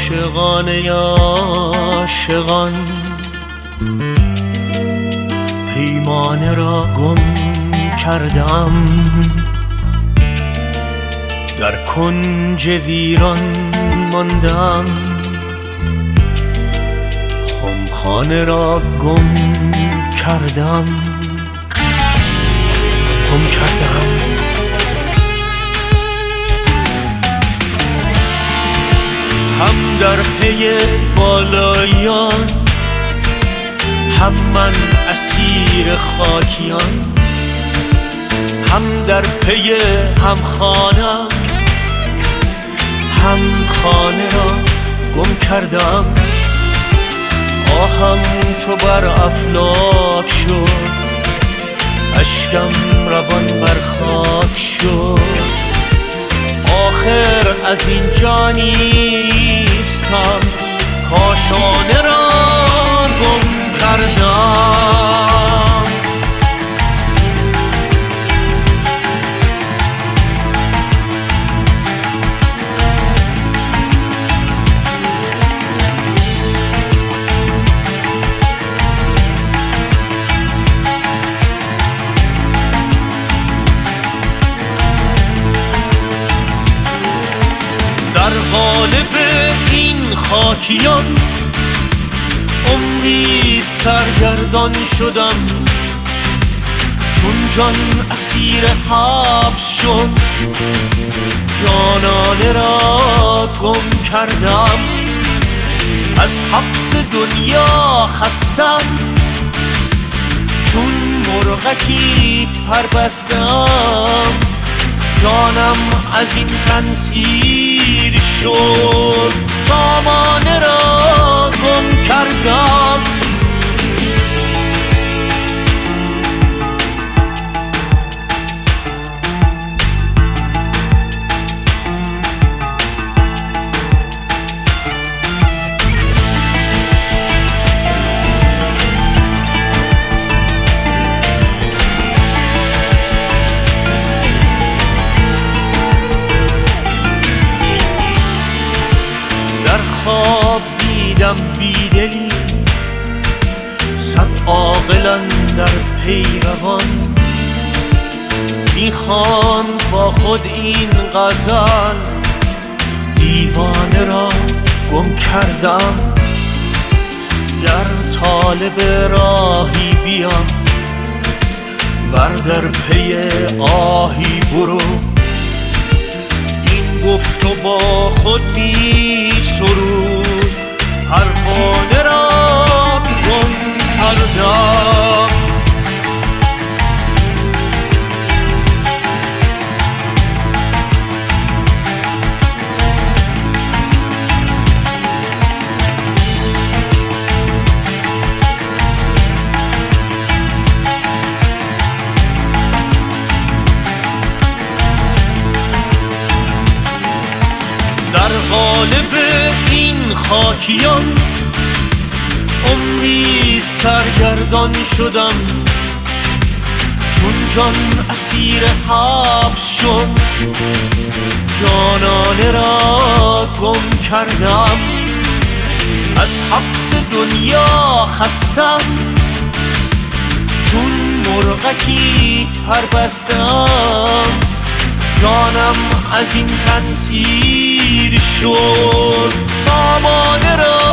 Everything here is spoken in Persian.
عاشقانه عاشقان پیمانه را گم کردم، در کنج ویران ماندم، خمخانه را گم کردم. هم در پی بالایان، هم من اسیر خاکیان، هم در پی هم خانم، هم خانه را گم کردم. آهم چو بر افلاک شد، اشکم روان بر خاک شد. آخر از این جا نیستم، کاشانه را گم کردم. در قالب این خاکیان عمریست سرگردان شدم، چون جان اسیر حبس شد، جانانه را گم کردم. از حبس دنیا خستم، چون مرغکی پر بستم. جانم از این تن سیر شد، سامانه را گم کردم. خواب دیدم بیدلی، صد عاقلان در پیروان، میخواند با خود این غزل، دیوانه را گم کردم. گر طالب راهی بیام، ور در پی آهی برو. گفت و با خود می سرود، پروانه را گم کردم. در قالب این خاکیان عمریست سرگردان شدم، چون جان اسیر حبس شد، جانانه را گم کردم. از حبس دنیا خستم، چون مرغکی پر بستم. جانم از این تن سیر شد، سامانه را